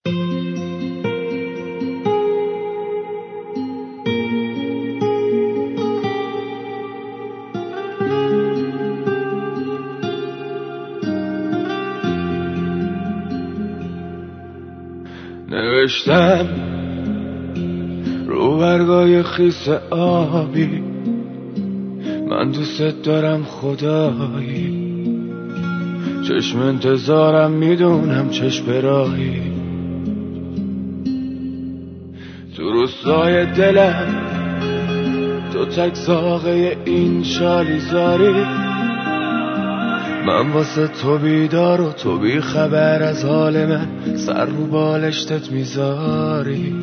نوشتم رو برگای خیس آبی، من دوست دارم خدایی، چشم انتظارم میدونم چشم راهی، تو روستای دلم تو تک ساقه این شالیزاری، من واسه تو بیدار و تو بی خبر از حال من، سر رو بالشتت میذاری،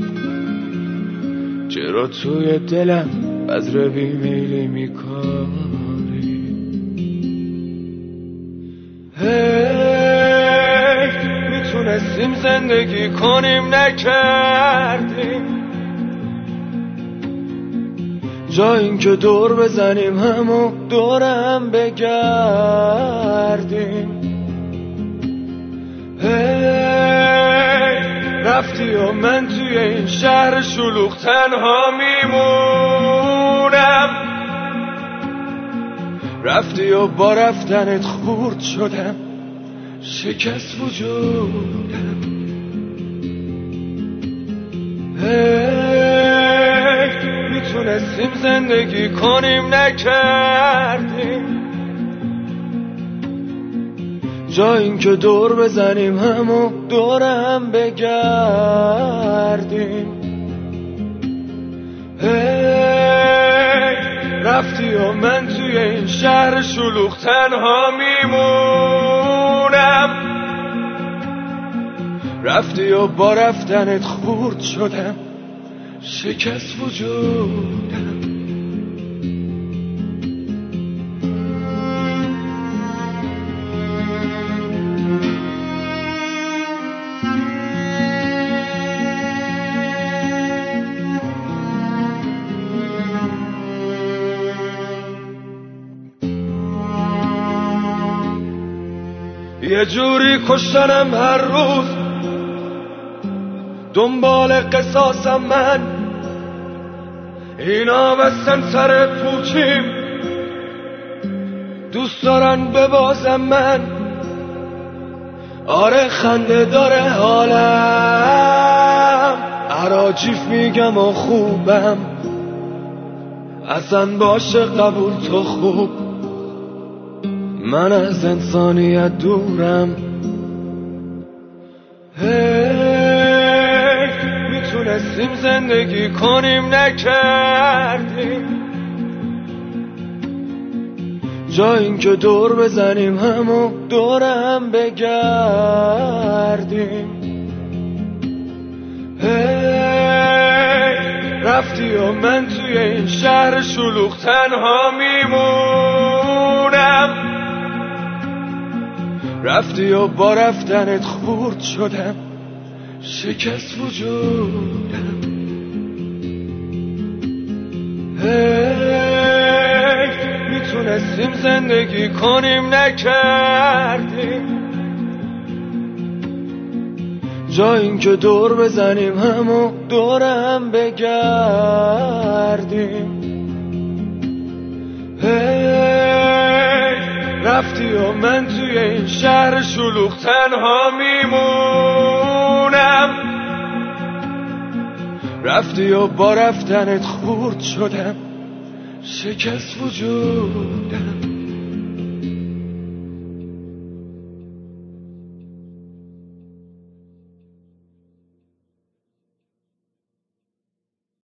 چرا توی دلم بذر بیمیلی میکاری؟ میتونستیم زندگی کنیم نکردیم، جا این که دور بزنیم همو دورم بگردیم. رفتی و من توی این شهر شلوغ تنها میمونم، رفتی و با رفتنت خورد شدم، شکست وجودم. میتونستیم زندگی کنیم نکردیم، جا این که دور بزنیم همو دورم بگردیم. رفتی و من توی این شهر شلوغ تنها میمونم، رفتی و با رفتنت خورد شدم، شکست وجودم. یه جوری کشتنم هر روز، دنبال قصاصم من، اینا بستن سر پوچیم، دوست دارن ببازم من. آره خنده داره حالم، عراجیف میگم و خوبم، اصلا باشه قبول تو خوب، من از انسانیت دورم. میتونستیم زندگی کنیم نکردیم، جا این که دور بزنیم همو دورم بگردیم. رفتی و من توی این شهر شلوغ تنها میمونم، رفتی و با رفتنت خورد شدم، شکست وجودم. میتونستیم زندگی کنیم نکردیم، جا این که دور بزنیم همو دورم بگردیم. رفتی و من توی این شهر شلوغ تنها میمونم، رفتی و با رفتنت خورد شدم، شکست وجودم.